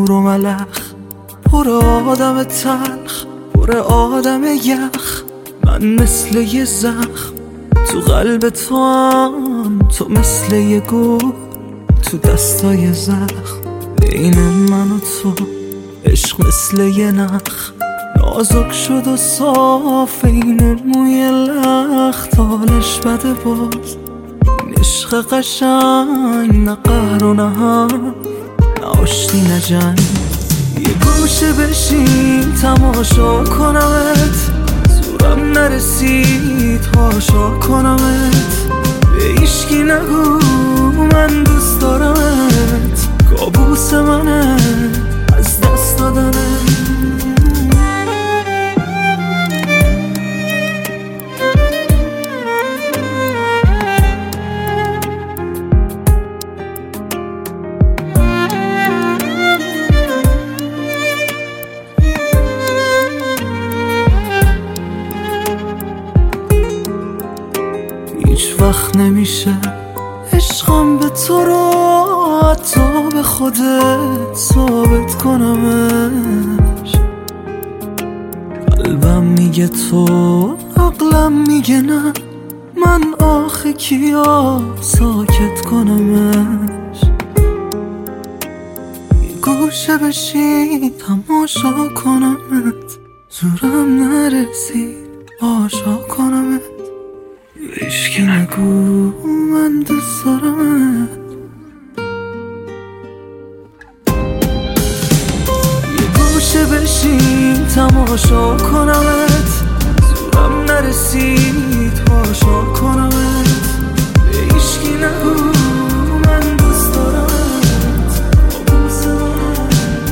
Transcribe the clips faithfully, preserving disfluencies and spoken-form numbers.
نور و ملخ، پر آدم تلخ، پر آدم یخ. من مثل یه زخم تو قلب تو هم، تو مثل یه گل تو دستای زخم. بین من و تو عشق مثل یه نخ، نازک شد و صاف این موی لخ. تالش بده باز این عشق قشنگ، نه قهر و نه هم، نه آشتی نه جنگ. یه گوشه بشین تماشا کنمت، زورم نرسید هاشا کنمت. به هیچکی نگو من دوست دارمت، کابوس منه از دست دادنت. هیچ وقت نمیشه عشقم به تو رو حتی به خودت ثابت کنمش. قلبم میگه تو، عقلم میگه نه، من آخه کیا ساکت کنمش. یه گوشه بشی تماشا کنمت، زورم نرسید آشا کنمت. هیچکی نگو من دوست دارمت. یه گوشه بشین تماشا کنمت، زورم نرسید هاشا کنمت. به هیچکی نگو من دوست دارمت، کابوس منه.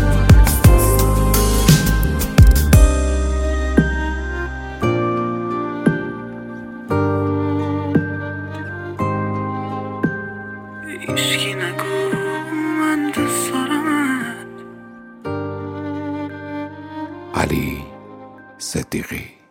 هیچکی نگو من دوست دارمت. علی صدیقی.